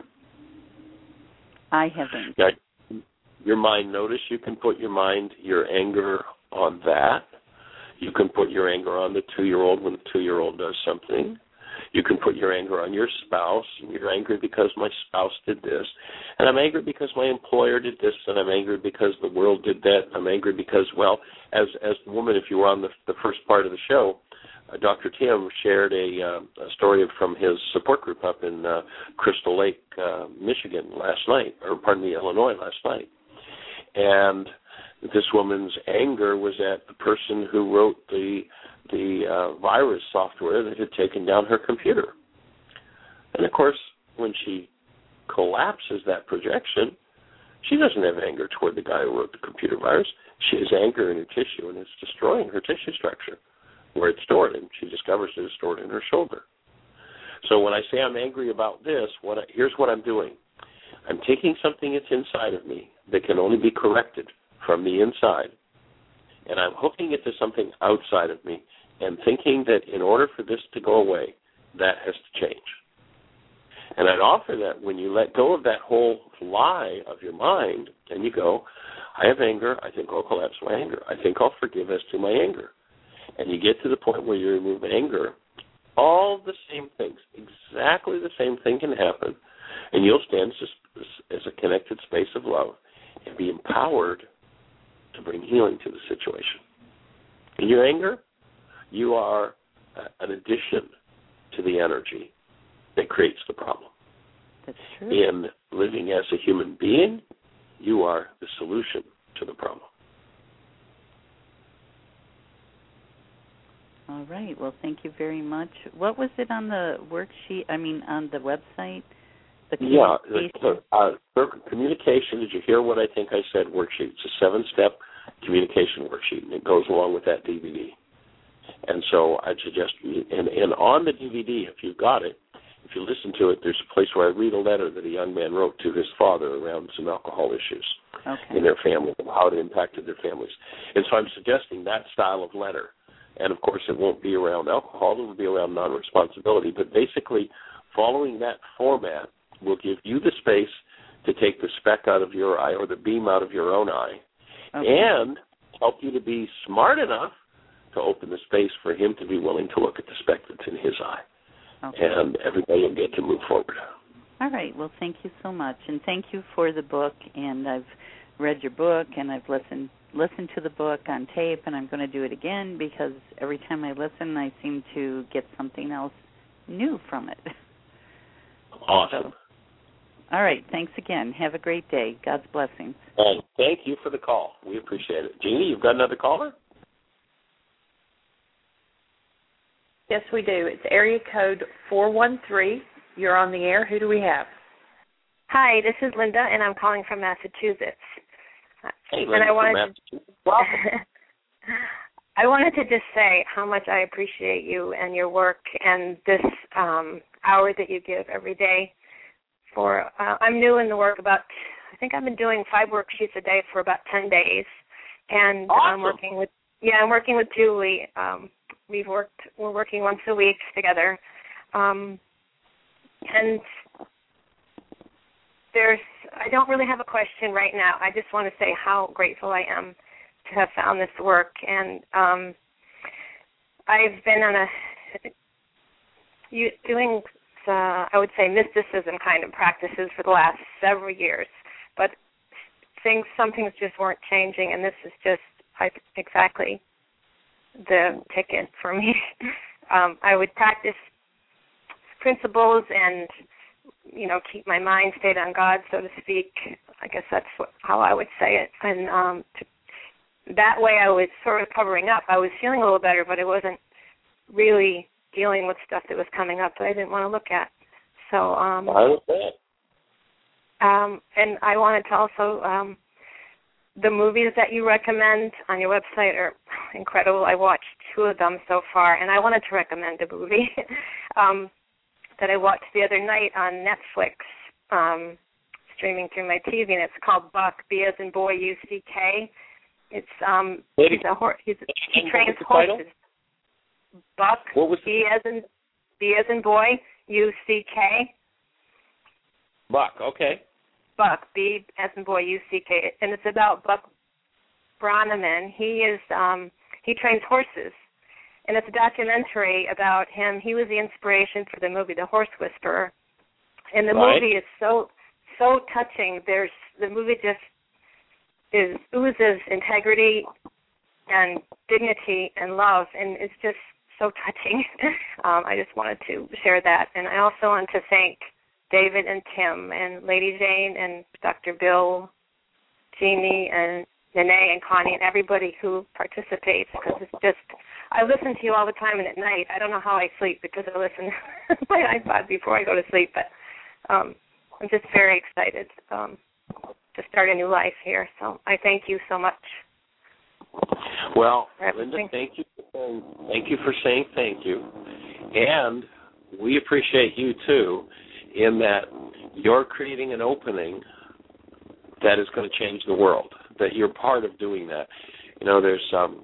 I have anger. Now, your mind, notice you can put your anger on that. You can put your anger on the 2-year-old when the 2-year-old does something. You can put your anger on your spouse, and you're angry because my spouse did this, and I'm angry because my employer did this, and I'm angry because the world did that, and I'm angry because, well, as the woman, if you were on the first part of the show, Dr. Tim shared a story from his support group up in Crystal Lake, Michigan Illinois last night. And this woman's anger was at the person who wrote the virus software that had taken down her computer. And, of course, when she collapses that projection, she doesn't have anger toward the guy who wrote the computer virus. She has anger in her tissue, and it's destroying her tissue structure where it's stored, and she discovers it is stored in her shoulder. So when I say I'm angry about this, here's what I'm doing. I'm taking something that's inside of me that can only be corrected from the inside, and I'm hooking it to something outside of me and thinking that in order for this to go away, that has to change. And I'd offer that when you let go of that whole lie of your mind and you go, I have anger, I think I'll collapse my anger. I think I'll forgive as to my anger. And you get to the point where you remove anger, all the same things, exactly the same thing can happen, and you'll stand as a connected space of love and be empowered to bring healing to the situation. In your anger, you are an addition to the energy that creates the problem. That's true. In living as a human being, you are the solution to the problem. All right. Well, thank you very much. What was it on the worksheet? On the website? The communication. Did you hear what I think I said? Worksheet. It's a 7-step communication worksheet, and it goes along with that DVD. And so I'd suggest, and on the DVD, if you've got it, if you listen to it, there's a place where I read a letter that a young man wrote to his father around some alcohol issues in their family and how it impacted their families. And so I'm suggesting that style of letter. And, of course, it won't be around alcohol. It will be around non-responsibility. But basically, following that format will give you the space to take the speck out of your eye or the beam out of your own eye and help you to be smart enough to open the space for him to be willing to look at the speck that's in his eye. Okay. and everybody will get to move forward. All right. Well, thank you so much, and thank you for the book. And I've read your book, and I've listened to the book on tape, and I'm going to do it again because every time I listen, I seem to get something else new from it. Awesome. So, all right. Thanks again. Have a great day. God's blessings. And thank you for the call. We appreciate it. Jeannie, you've got another caller? Yes, we do. It's area code 413. You're on the air. Who do we have? Hi, this is Linda, and I'm calling from Massachusetts. Hey, And Linda I wanted from Massachusetts. Welcome. I wanted to just say how much I appreciate you and your work and this hour that you give every day. I'm new in the work I think I've been doing 5 worksheets a day for about 10 days, and awesome. I'm working with Julie. We're working once a week together, and I don't really have a question right now. I just want to say how grateful I am to have found this work, and I've been on doing I would say mysticism kind of practices for the last several years, but some things just weren't changing, and this is just exactly the ticket for me. I would practice principles and keep my mind stayed on God, so to speak. I guess that's how I would say it. And that way I was sort of covering up. I was feeling a little better, but I wasn't really dealing with stuff that was coming up that I didn't want to look at. So, and I wanted to also, the movies that you recommend on your website are incredible. I watched 2 of them so far, and I wanted to recommend a movie that I watched the other night on Netflix, streaming through my TV, and it's called Buck, B as in boy, U-C-K. It's he trains horses. Buck, B as in boy, U-C-K. Buck, okay. Buck, B as in boy, U-C-K, and it's about Buck Brannaman. He trains horses. And it's a documentary about him. He was the inspiration for the movie The Horse Whisperer. And the movie is so touching. The movie just oozes integrity and dignity and love, and it's just so touching. I just wanted to share that. And I also want to thank David and Tim and Lady Jane and Dr. Bill, Jeannie and Nene and Connie and everybody who participates, because it's just, I listen to you all the time, and at night I don't know how I sleep because I listen to my iPod before I go to sleep, but I'm just very excited to start a new life here. So I thank you so much. Well, Linda, thank you for saying thank you, and we appreciate you too, in that you're creating an opening that is going to change the world, that you're part of doing that. There's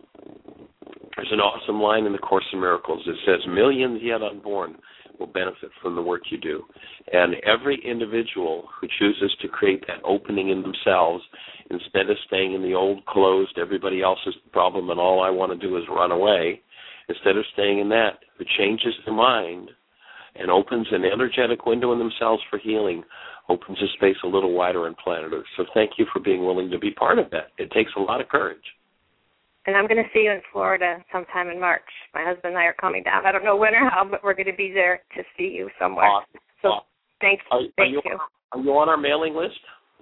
an awesome line in the Course in Miracles that says, millions yet unborn will benefit from the work you do. And every individual who chooses to create that opening in themselves, instead of staying in the old closed, everybody else is the problem and all I want to do is run away, instead of staying in that, who changes their mind and opens an energetic window in themselves for healing, opens the space a little wider on planet Earth. So thank you for being willing to be part of that. It takes a lot of courage. And I'm going to see you in Florida sometime in March. My husband and I are coming down. I don't know when or how, but we're going to be there to see you somewhere. Awesome. So thank you. Are you on our mailing list?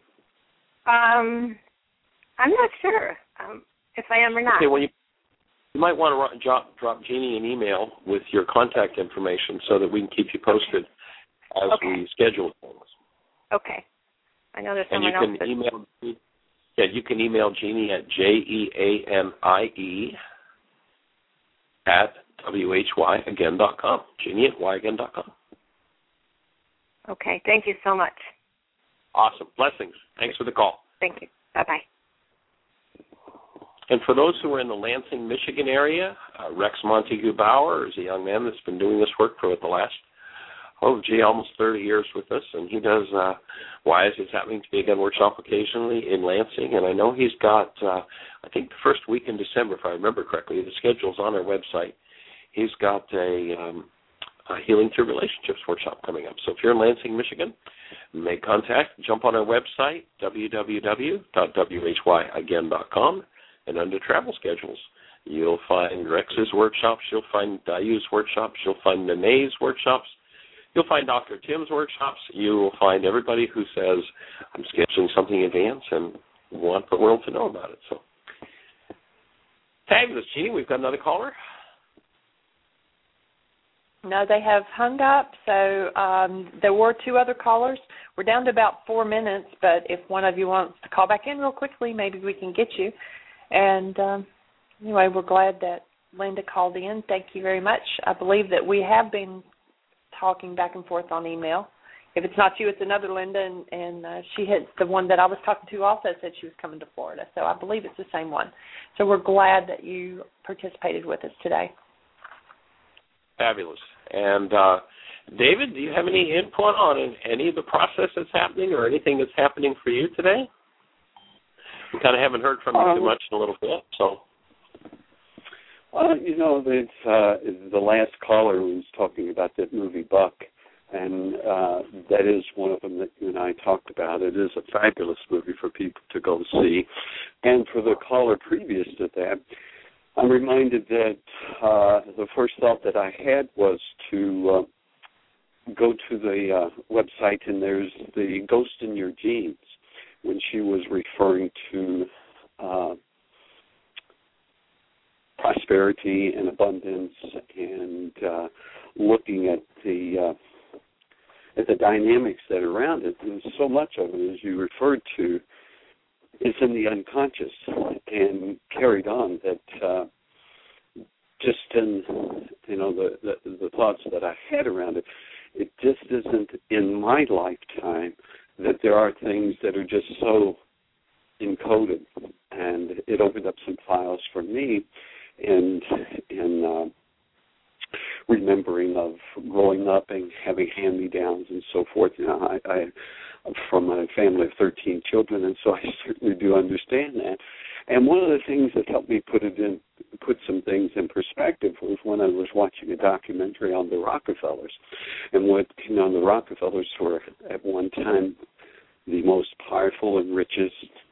I'm not sure if I am or not. Okay, well, you might want to drop Jeannie an email with your contact information so that we can keep you posted as we schedule things. Okay. I know there's and someone else. you can email Jeannie at JEANIE@WHYagain.com. Jeannie@whyagain.com. Okay. Thank you so much. Awesome. Blessings. Thanks for the call. Thank you. Bye-bye. And for those who are in the Lansing, Michigan area, Rex Montague Bauer is a young man that's been doing this work for the last, almost 30 years with us, and he does Why Is It Happening to Me Again workshop occasionally in Lansing, and I know he's got, I think the first week in December, if I remember correctly, the schedule's on our website. He's got a Healing Through Relationships workshop coming up. So if you're in Lansing, Michigan, make contact. Jump on our website, www.whyagain.com, and under travel schedules, you'll find Rex's workshops, you'll find Dayu's workshops, you'll find Nene's workshops, you'll find Dr. Tim's workshops, you will find everybody who says, I'm scheduling something in advance and want the world to know about it. So, fabulous, Jeannie. We've got another caller. No, they have hung up, so there were two other callers. We're down to about 4 minutes, but if one of you wants to call back in real quickly, maybe we can get you. And anyway, we're glad that Linda called in. Thank you very much. I believe that we have been talking back and forth on email. If it's not you, it's another Linda, and she hit the one that I was talking to also said she was coming to Florida. So I believe it's the same one. So we're glad that you participated with us today. Fabulous. And David, do you have any input on any of the process that's happening or anything that's happening for you today? We kind of haven't heard from you too much in a little bit, so. Well, it's the last caller was talking about that movie Buck, and that is one of them that you and I talked about. It is a fabulous movie for people to go see. And for the caller previous to that, I'm reminded that the first thought that I had was to go to the website, and there's the Ghost in Your Genes, when she was referring to prosperity and abundance and looking at the dynamics that are around it. And so much of it, as you referred to, is in the unconscious and carried on that just in, the thoughts that I had around it, it just isn't in my lifetime that there are things that are just so encoded. And it opened up some files for me in remembering of growing up and having hand-me-downs and so forth. I'm from a family of 13 children, and so I certainly do understand that. And one of the things that helped me put some things in perspective was when I was watching a documentary on the Rockefellers. And the Rockefellers were at one time the most powerful and richest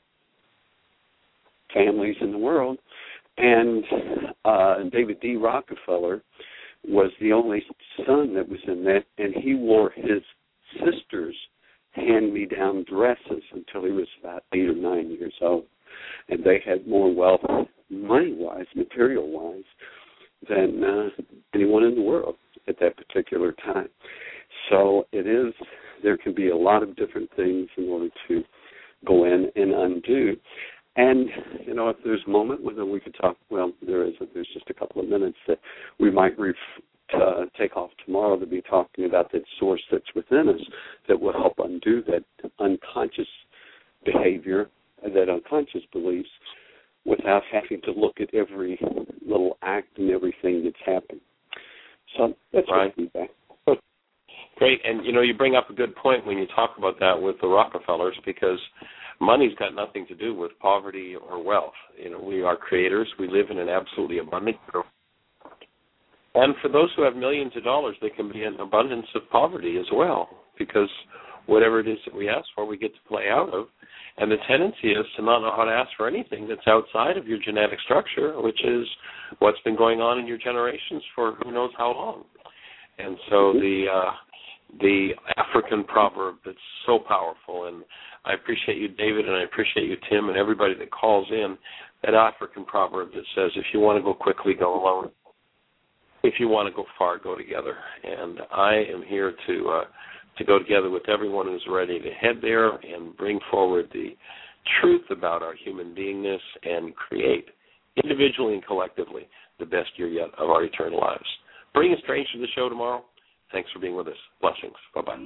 families in the world. And David D. Rockefeller was the only son that was in that, and he wore his sister's hand-me-down dresses until he was about 8 or 9 years old. And they had more wealth, money-wise, material-wise, than anyone in the world at that particular time. So there can be a lot of different things in order to go in and undo. And, if there's a moment whether we could talk, there's just a couple of minutes that we might take off tomorrow to be talking about that source that's within us that will help undo that unconscious behavior, that unconscious beliefs, without having to look at every little act and everything that's happened. So that's my feedback. Great. And, you bring up a good point when you talk about that with the Rockefellers, because money's got nothing to do with poverty or wealth. We are creators. We live in an absolutely abundant world. And for those who have millions of dollars, there can be an abundance of poverty as well, because whatever it is that we ask for, we get to play out of. And the tendency is to not know how to ask for anything that's outside of your genetic structure, which is what's been going on in your generations for who knows how long. And so the African proverb that's so powerful, and I appreciate you, David, and I appreciate you, Tim, and everybody that calls in, that African proverb that says, if you want to go quickly, go alone. If you want to go far, go together. And I am here to go together with everyone who's ready to head there and bring forward the truth about our human beingness and create, individually and collectively, the best year yet of our eternal lives. Bring a stranger to the show tomorrow. Thanks for being with us. Blessings. Bye-bye.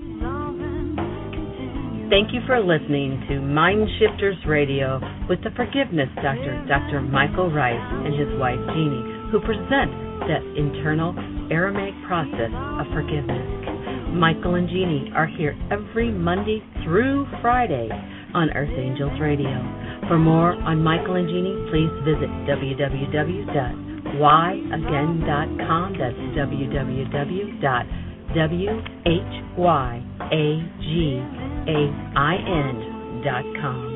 Thank you for listening to Mind Shifters Radio with the Forgiveness Doctor, Dr. Michael Rice, and his wife, Jeannie, who present that internal Aramaic process of forgiveness. Michael and Jeannie are here every Monday through Friday on Earth Angels Radio. For more on Michael and Jeannie, please visit www.whyagain.com. whyagain.com. That's www.whyagain.com.